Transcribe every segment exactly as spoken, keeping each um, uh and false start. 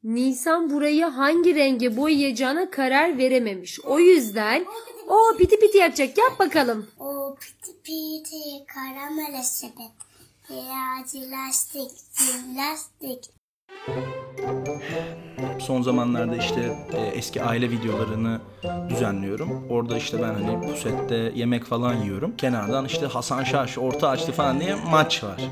Nisan burayı hangi renge boyayacağına karar verememiş. O yüzden o piti piti yapacak. Yap bakalım. O piti piti karamele sepet. Birazcık lastik, lastik. Son zamanlarda işte e, eski aile videolarını düzenliyorum. Orada işte ben hani pusette yemek falan yiyorum. Kenardan işte Hasan Şaş orta açtı falan diye maç var.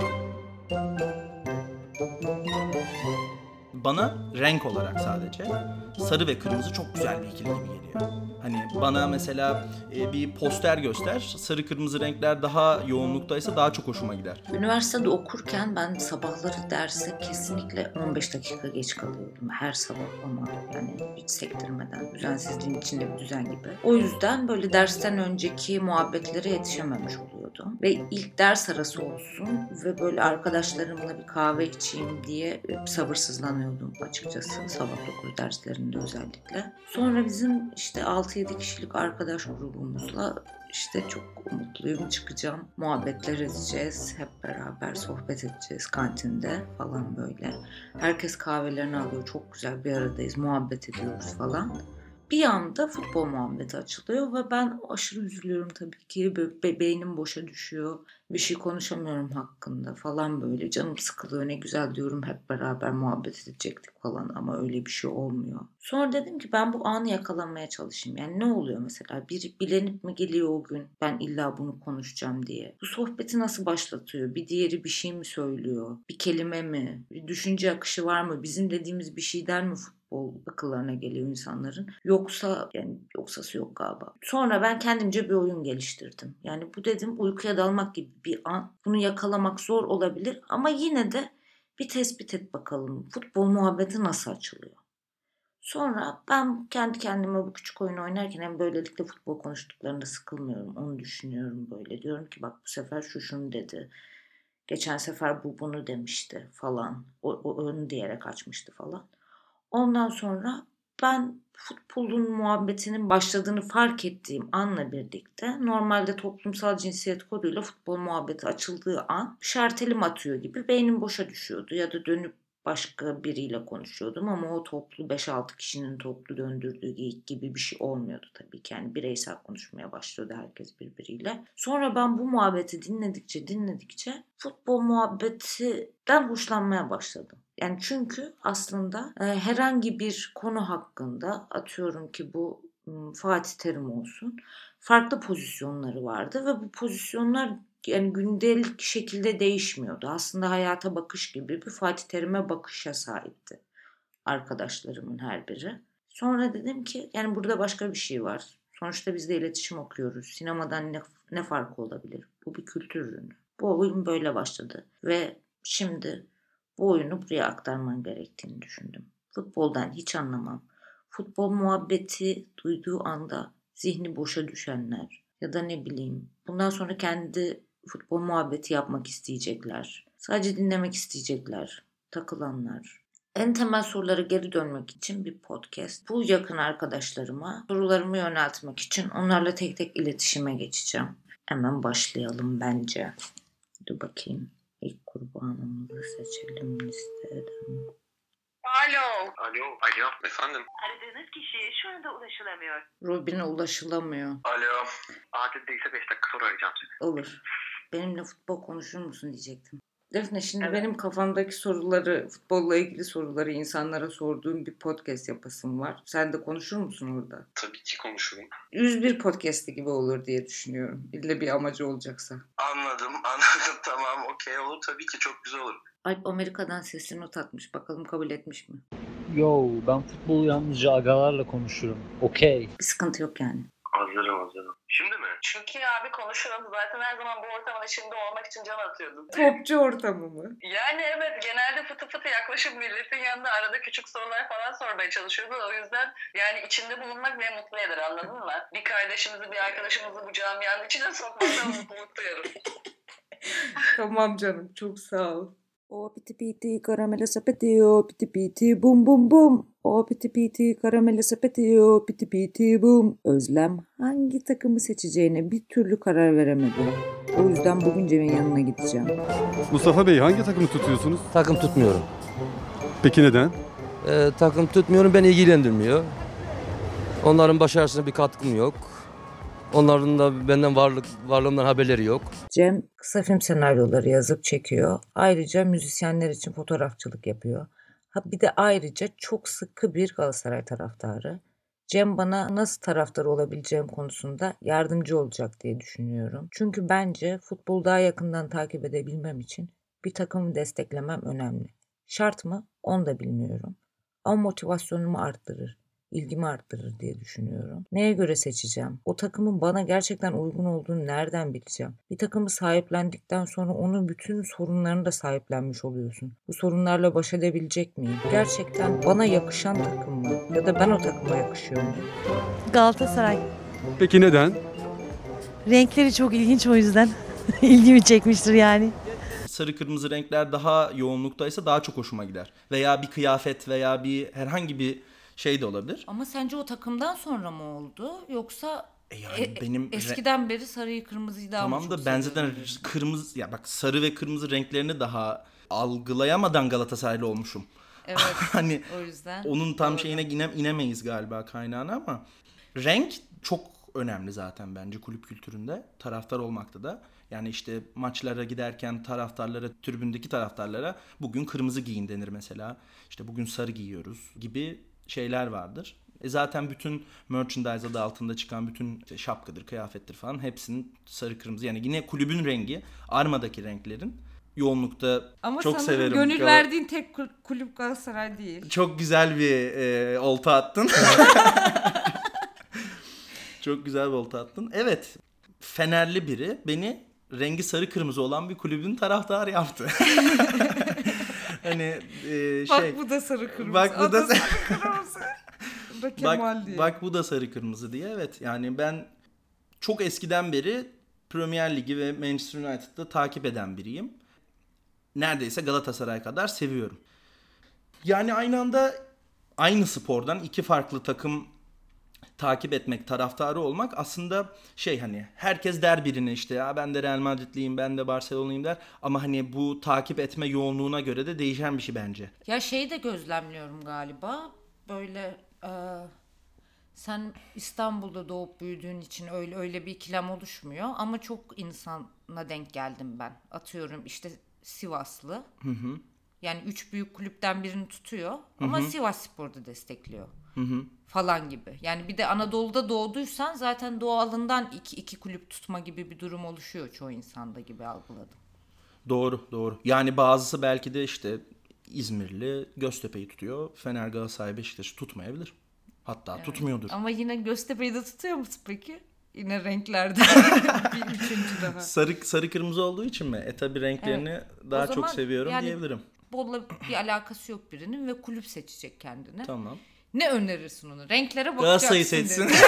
Bana renk olarak sadece sarı ve kırmızı çok güzel bir ikili gibi geliyor. Hani bana mesela e, bir poster göster, sarı kırmızı renkler daha yoğunluktaysa daha çok hoşuma gider. Üniversitede okurken ben sabahları derse kesinlikle on beş dakika geç kalıyordum. Her sabah ama yani hiç sektirmeden, düzensizliğin içinde bir düzen gibi. O yüzden böyle dersten önceki muhabbetlere yetişememiş oluyordum. Ve ilk ders arası olsun ve böyle arkadaşlarımla bir kahve içeyim diye sabırsızlanıyordum açıkçası. Sabah dokuz derslerinde özellikle. Sonra bizim işte altı yedi kişilik arkadaş grubumuzla işte çok mutluyum, çıkacağım. Muhabbetler edeceğiz. Hep beraber sohbet edeceğiz kantinde falan böyle. Herkes kahvelerini alıyor. Çok güzel bir aradayız. Muhabbet ediyoruz falan. Bir anda futbol muhabbeti açılıyor ve ben aşırı üzülüyorum tabii ki. Be- beynim boşa düşüyor. Bir şey konuşamıyorum hakkında falan böyle. Canım sıkılıyor, ne güzel diyorum, hep beraber muhabbet edecektik falan ama öyle bir şey olmuyor. Sonra dedim ki ben bu anı yakalamaya çalışayım. Yani ne oluyor mesela? Biri bilenip mi geliyor o gün? Ben illa bunu konuşacağım diye. Bu sohbeti nasıl başlatıyor? Bir diğeri bir şey mi söylüyor? Bir kelime mi? Bir düşünce akışı var mı? Bizim dediğimiz bir şey der mi futbol? O akıllarına geliyor insanların. Yoksa yani yoksası yok galiba. Sonra ben kendimce bir oyun geliştirdim. Yani bu dedim uykuya dalmak gibi bir an. Bunu yakalamak zor olabilir ama yine de bir tespit et bakalım. Futbol muhabbeti nasıl açılıyor? Sonra ben kendi kendime bu küçük oyunu oynarken hem böylelikle futbol konuştuklarında sıkılmıyorum. Onu düşünüyorum böyle. Diyorum ki bak bu sefer şu şunu dedi. Geçen sefer bu bunu demişti falan. O, o onu diyerek açmıştı falan. Ondan sonra ben futbolun muhabbetinin başladığını fark ettiğim anla birlikte normalde toplumsal cinsiyet koduyla futbol muhabbeti açıldığı an şartelim atıyor gibi beynim boşa düşüyordu ya da dönüp başka biriyle konuşuyordum ama o toplu beş altı kişinin toplu döndürdüğü geyik gibi bir şey olmuyordu tabii ki. Yani bireysel konuşmaya başlıyordu herkes birbiriyle. Sonra ben bu muhabbeti dinledikçe dinledikçe futbol muhabbetinden hoşlanmaya başladım. Yani çünkü aslında e, herhangi bir konu hakkında atıyorum ki bu m, Fatih Terim olsun farklı pozisyonları vardı ve bu pozisyonlar yani gündelik şekilde değişmiyordu. Aslında hayata bakış gibi bir Fatih Terim'e bakışa sahipti arkadaşlarımın her biri. Sonra dedim ki yani burada başka bir şey var. Sonuçta biz de iletişim okuyoruz. Sinemadan ne, ne farkı olabilir? Bu bir kültür ürünü. Bu oyun böyle başladı ve şimdi bu oyunu buraya aktarman gerektiğini düşündüm. Futboldan hiç anlamam. Futbol muhabbeti duyduğu anda zihni boşa düşenler ya da ne bileyim bundan sonra kendi futbol muhabbeti yapmak isteyecekler. Sadece dinlemek isteyecekler. Takılanlar. En temel sorulara geri dönmek için bir podcast. Bu yakın arkadaşlarıma sorularımı yöneltmek için onlarla tek tek iletişime geçeceğim. Hemen başlayalım bence. Dur bakayım. İlk kurbanımızı seçelim listeden. Alo. Alo. Alo. Efendim. Aradığınız kişiye şu anda ulaşılamıyor. Robin'e ulaşılamıyor. Alo. Acil değilse beş dakika sonra arayacağım seni. Olur. Benimle futbol konuşur musun diyecektim. Defne şimdi Evet. benim kafamdaki soruları, futbolla ilgili soruları insanlara sorduğum bir podcast yapasım var. Sen de konuşur musun orada? Tabii ki konuşurum. yüz bir podcast'i gibi olur diye düşünüyorum. İlle bir amacı olacaksa. Anladım. Anladım. Tamam. Okey olur. Tabii ki çok güzel olur. Alp Amerika'dan sesli not atmış. Bakalım kabul etmiş mi? Yo, ben futbolu yalnızca agalarla konuşurum. Okey. Bir sıkıntı yok yani. Hazırım hazırım. Şimdi mi? Çünkü abi konuşurum. Zaten her zaman bu ortamın içinde olmak için can atıyordum. Topçu ortamı mı? Yani evet genelde fıtı fıtı yaklaşıp milletin yanında arada küçük sorular falan sormaya çalışıyordu. O yüzden yani içinde bulunmak beni mutlu eder, anladın mı? Bir kardeşimizi, bir arkadaşımızı bu camianın içine sokmaktan mutluluk duyarım. Tamam canım, çok sağ ol. O piti piti karamele sepeti o piti piti bum bum bum. O piti piti karamele sepeti o piti piti bum. Özlem hangi takımı seçeceğine bir türlü karar veremedi. O yüzden bugün Cem'in yanına gideceğim. Mustafa Bey hangi takımı tutuyorsunuz? Takım tutmuyorum. Peki neden? Ee, takım tutmuyorum, beni ilgilendirmiyor. Onların başarısına bir katkım yok. Onların da benden varlık varlığımdan haberleri yok. Cem kısa film senaryoları yazıp çekiyor. Ayrıca müzisyenler için fotoğrafçılık yapıyor. Ha bir de ayrıca çok sıkı bir Galatasaray taraftarı. Cem bana nasıl taraftar olabileceğim konusunda yardımcı olacak diye düşünüyorum. Çünkü bence futbolu daha yakından takip edebilmem için bir takımı desteklemem önemli. Şart mı? Onu da bilmiyorum. Ama motivasyonumu arttırır, ilgimi arttırır diye düşünüyorum. Neye göre seçeceğim? O takımın bana gerçekten uygun olduğunu nereden bileceğim? Bir takımı sahiplendikten sonra onun bütün sorunlarını da sahiplenmiş oluyorsun. Bu sorunlarla baş edebilecek miyim? Gerçekten bana yakışan takım mı? Ya da ben o takıma yakışıyor muyum? Galatasaray. Peki neden? Renkleri çok ilginç, o yüzden ilgimi çekmiştir yani. Sarı kırmızı renkler daha yoğunluktaysa daha çok hoşuma gider. Veya bir kıyafet veya bir herhangi bir şey de olabilir. Ama sence o takımdan sonra mı oldu? Yoksa E yani e- benim eskiden beri sarıyı kırmızıyı daha mı tamam çok da ben zaten seviyordun? kırmızı ya bak sarı ve kırmızı renklerini daha algılayamadan Galatasaraylı olmuşum. Evet. Hani O yüzden. onun tam Doğru. şeyine ine, inemeyiz galiba kaynağına ama renk çok önemli zaten bence kulüp kültüründe, taraftar olmakta da. Yani işte maçlara giderken taraftarlara, tribündeki taraftarlara bugün kırmızı giyin denir mesela. İşte bugün sarı giyiyoruz gibi şeyler vardır. E zaten bütün merchandise adı altında çıkan bütün işte şapkadır, kıyafettir falan hepsinin sarı kırmızı. Yani yine kulübün rengi, armadaki renklerin yoğunlukta Ama çok sanırım severim. gönül Gal- verdiğin tek kul- kulüp Galatasaray değil. Çok güzel bir e, olta attın. Çok güzel bir olta attın. Evet, Fenerli biri beni rengi sarı kırmızı olan bir kulübün taraftarı yaptı. Hani e, şey. Bak bu da sarı kırmızı. Bak bu da Adı sarı kırmızı. Bu da Kemal bak, diye. bak bu da sarı kırmızı diye. Evet, yani ben çok eskiden beri Premier Ligi ve Manchester United'ı takip eden biriyim. Neredeyse Galatasaray kadar seviyorum. Yani aynı anda aynı spordan iki farklı takım takip etmek, taraftarı olmak aslında şey hani herkes der birine işte ya ben de Real Madridliyim, ben de Barcelona'yım der. Ama hani bu takip etme yoğunluğuna göre de değişen bir şey bence. Ya şeyi de gözlemliyorum galiba. Böyle e, sen İstanbul'da doğup büyüdüğün için öyle öyle bir ikilem oluşmuyor. Ama çok insana denk geldim ben. Atıyorum işte Sivaslı. Hı hı. Yani üç büyük kulüpten birini tutuyor. Ama Sivasspor'da destekliyor. Hı hı. Falan gibi. Yani bir de Anadolu'da doğduysan zaten doğalından iki, iki kulüp tutma gibi bir durum oluşuyor çoğu insanda gibi algıladım. Doğru, doğru. Yani bazısı belki de işte İzmirli Göztepe'yi tutuyor. Fener, Galatasaray, Beşiktaş'ı tutmayabilir. Hatta Evet. tutmuyordur. Ama yine Göztepe'yi de tutuyor musun peki? Yine renklerde. Bir üçüncü daha. Sarı sarı kırmızı olduğu için mi? E tabii renklerini Evet. daha O çok zaman seviyorum yani diyebilirim. Bolla bir alakası yok birinin ve kulüp seçecek kendine. Tamam. Ne önerirsin onu? Renklere bakacaksın. Galatasaray'ı seçsin. dedi.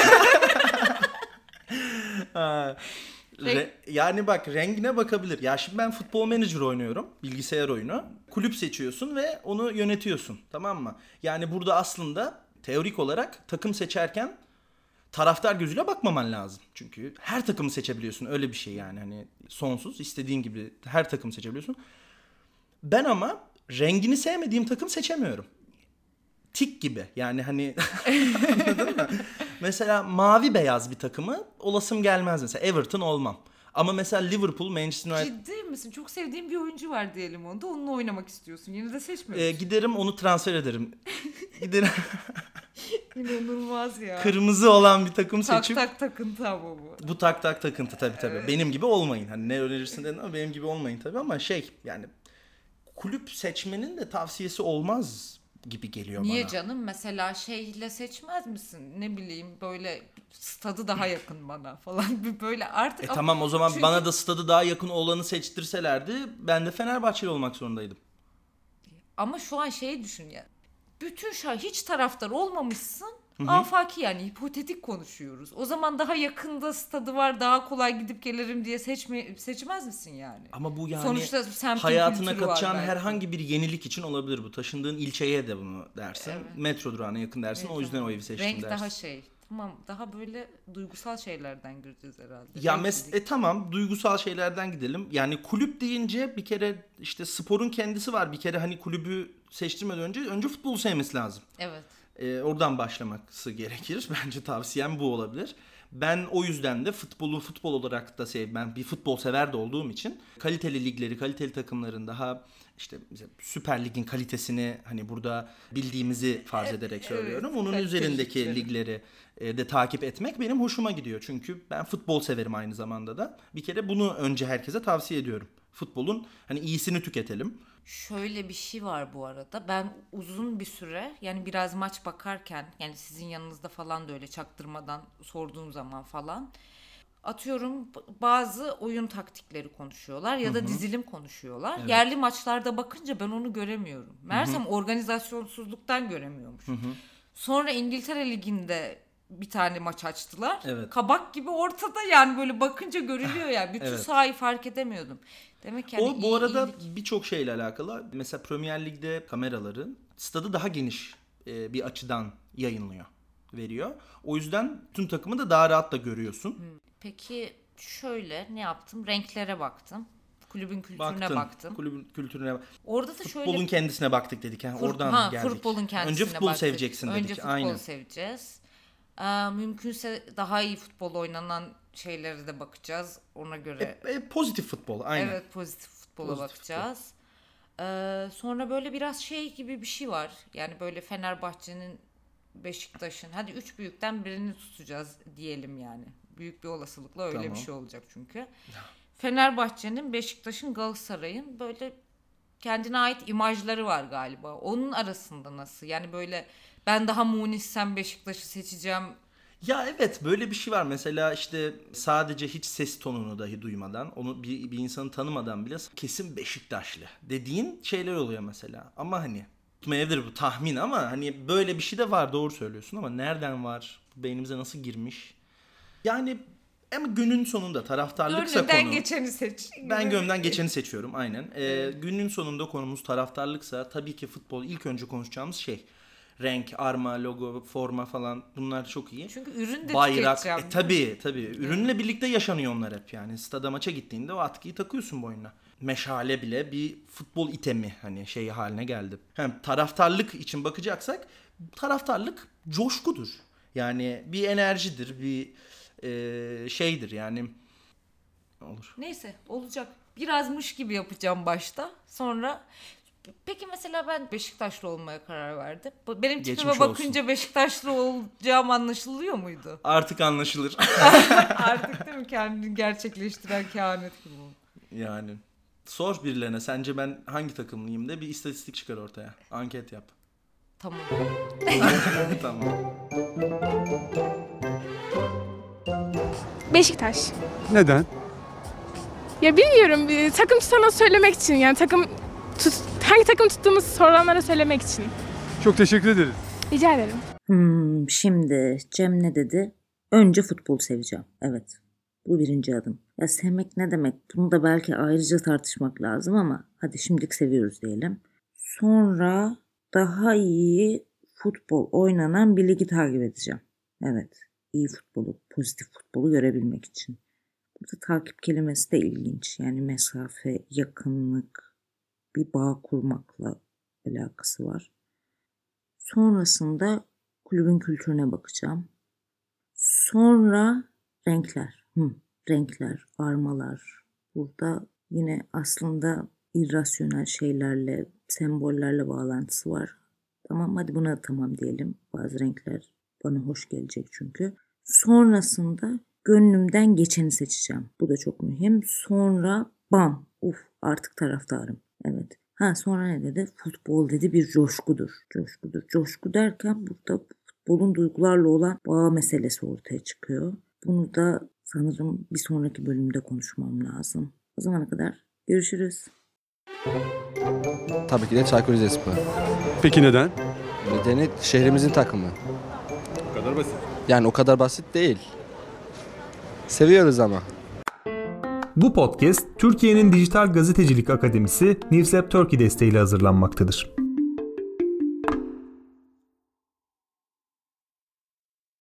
Ha, re- yani bak rengine bakabilir. Ya şimdi ben futbol manager oynuyorum. Bilgisayar oyunu. Kulüp seçiyorsun ve onu yönetiyorsun. Tamam mı? Yani burada aslında teorik olarak takım seçerken taraftar gözüyle bakmaman lazım. Çünkü her takımı seçebiliyorsun. Öyle bir şey yani. Hani sonsuz. istediğin gibi her takımı seçebiliyorsun. Ben ama rengini sevmediğim takım seçemiyorum. Tik gibi. Yani hani anladın mı? Mesela mavi beyaz bir takımı olasım gelmez mesela. Everton olmam. Ama mesela Liverpool, Manchester United Ciddi misin? Çok sevdiğim bir oyuncu var diyelim onda. Onunla oynamak istiyorsun. Yine de seçmiyor e, musun? giderim onu transfer ederim. Giderim İnanılmaz ya. kırmızı olan bir takım tak seçip tak takıntı ama bu. bu tak tak takıntı tabii tabii. Benim gibi olmayın. Hani ne önerirsin dedin ama benim gibi olmayın tabii ama şey yani kulüp seçmenin de tavsiyesi olmaz gibi geliyor Niye bana. canım? Mesela şeyle seçmez misin? Ne bileyim böyle stadı daha yakın bana falan. Bir böyle artık. E tamam o zaman Çünkü- bana da stadı daha yakın olanı seçtirselerdi ben de Fenerbahçeli olmak zorundaydım. Ama şu an şeyi düşün ya. Bütün şah hiç taraftar olmamışsın. Afaki yani hipotetik konuşuyoruz. O zaman daha yakında stadı var, daha kolay gidip gelirim diye seçme seçmez misin yani? Ama bu yani Sonuçta semtin hayatına kültürü var katacağın belki. herhangi bir yenilik için olabilir bu. Taşındığın ilçeye de bunu dersin. Evet. Metro durağına yakın dersin. Evet, o yüzden tamam. o evi seçtim Renk dersin. daha şey Tamam, daha böyle duygusal şeylerden gireceğiz herhalde. Ya mes e, tamam duygusal şeylerden gidelim. Yani kulüp deyince bir kere işte sporun kendisi var. Bir kere hani kulübü seçtirmeden önce önce futbolu sevmesi lazım. Evet. Ee, oradan başlaması gerekir. Bence tavsiyem bu olabilir. Ben o yüzden de futbolu futbol olarak da sev, ben bir futbol sever de olduğum için kaliteli ligleri, kaliteli takımların daha işte Süper Lig'in kalitesini hani burada bildiğimizi farz ederek söylüyorum. Evet, onun üzerindeki ligleri. ligleri e, de takip etmek benim hoşuma gidiyor. Çünkü ben futbol severim aynı zamanda da. Bir kere bunu önce herkese tavsiye ediyorum. Futbolun hani iyisini tüketelim. Şöyle bir şey var bu arada. Ben uzun bir süre yani biraz maç bakarken yani sizin yanınızda falan da öyle çaktırmadan sorduğum zaman falan atıyorum bazı oyun taktikleri konuşuyorlar ya da Hı-hı. dizilim konuşuyorlar. Evet. Yerli maçlarda bakınca ben onu göremiyorum. Meğersem organizasyonsuzluktan göremiyormuş. Hı-hı. Sonra İngiltere Ligi'nde bir tane maç açtılar. Evet. Kabak gibi ortada yani böyle bakınca görülüyor yani. Bütün evet. sahayı fark edemiyordum. Demek ki yani o bu arada birçok şeyle alakalı. Mesela Premier Lig'de kameraların stadı daha geniş e, bir açıdan yayınlıyor, veriyor. O yüzden tüm takımı da daha rahat da görüyorsun. Peki şöyle ne yaptım? Renklere baktım. Kulübün kültürüne Baktın, baktım. Kulübün kültürüne. Orada da futbolun şöyle kendisine baktık dedik. Yani Fut, oradan ha, geldik. Futbolun kendisine Önce futbolu baktık. seveceksin dedik. Önce futbolu Aynen. seveceğiz. Ee, mümkünse daha iyi futbol oynanan şeylere de bakacağız. Ona göre. E, e, pozitif futbol. Aynen. Evet, pozitif futbola pozitif bakacağız. Futbol. Ee, sonra böyle biraz şey gibi bir şey var. Yani böyle Fenerbahçe'nin, Beşiktaş'ın hadi üç büyükten birini tutacağız diyelim yani. Büyük bir olasılıkla öyle tamam. bir şey olacak çünkü. Fenerbahçe'nin, Beşiktaş'ın, Galatasaray'ın böyle kendine ait imajları var galiba. Onun arasında nasıl? Yani böyle ben daha Munissem Beşiktaş'ı seçeceğim. Ya evet böyle bir şey var. Mesela işte sadece hiç ses tonunu dahi duymadan, onu bir, bir insanı tanımadan bile kesin Beşiktaşlı dediğin şeyler oluyor mesela. Ama hani tutmayabilir bu tahmin ama hani böyle bir şey de var, doğru söylüyorsun ama nereden var? Beynimize nasıl girmiş? Yani ama günün sonunda taraftarlıksa Gönlümden konu. geçeni seç. Ben gönlümden geçeni seçiyorum aynen. Ee, evet. Günün sonunda konumuz taraftarlıksa tabii ki futbol ilk önce konuşacağımız şey. Renk, arma, logo, forma falan bunlar çok iyi. Çünkü ürün de bayrak, tüketeceğim. E, tabii tabii. Ürünle birlikte yaşanıyor onlar hep yani. Stada maça gittiğinde o atkıyı takıyorsun boynuna. Meşale bile bir futbol itemi hani şey haline geldi. Hem taraftarlık için bakacaksak taraftarlık coşkudur. Yani bir enerjidir, bir e, şeydir yani. Olur. Neyse olacak. Birazmış gibi yapacağım başta. Sonra peki mesela ben Beşiktaşlı olmaya karar verdim. Benim tipime bakınca Beşiktaşlı olacağım anlaşılıyor muydu? Artık anlaşılır. Artık değil mi? Kendini gerçekleştiren kehanet gibi oldu. Yani sor birilerine sence ben hangi takımlıyım de bir istatistik çıkar ortaya. Anket yap. Tamam. Tamam. Beşiktaş. Neden? Ya bilmiyorum. Bir takım tutana söylemek için yani takım tut, hangi takım tuttuğumuzu soranlara söylemek için. Çok teşekkür ederiz. Rica ederim. Hmm, şimdi Cem ne dedi? Önce futbol seveceğim. Evet. Bu birinci adım. Ya sevmek ne demek? Bunu da belki ayrıca tartışmak lazım ama hadi şimdilik seviyoruz diyelim. Sonra daha iyi futbol oynanan bir ligi takip edeceğim. Evet. İyi futbolu, pozitif futbolu görebilmek için. Burada takip kelimesi de ilginç. Yani mesafe, yakınlık, bir bağ kurmakla alakası var. Sonrasında kulübün kültürüne bakacağım. Sonra renkler. Hı, renkler, armalar. Burada yine aslında irrasyonel şeylerle, sembollerle bağlantısı var. Tamam, hadi buna da tamam diyelim. Bazı renkler bana hoş gelecek çünkü. Sonrasında gönlümden geçeni seçeceğim. Bu da çok mühim. Sonra bam, uf artık taraftarım. Evet. Ha sonra ne dedi? Futbol dedi bir coşkudur. Coşkudur. Coşku derken burada futbolun duygularla olan bağ meselesi ortaya çıkıyor. Bunu da sanırım bir sonraki bölümde konuşmam lazım. O zamana kadar görüşürüz. Tabii ki de Çaykur Rizespor. Peki neden? Nedeni şehrimizin takımı. O kadar basit. Yani o kadar basit değil. Seviyoruz ama. Bu podcast Türkiye'nin Dijital Gazetecilik Akademisi Newslab Turkey desteğiyle hazırlanmaktadır.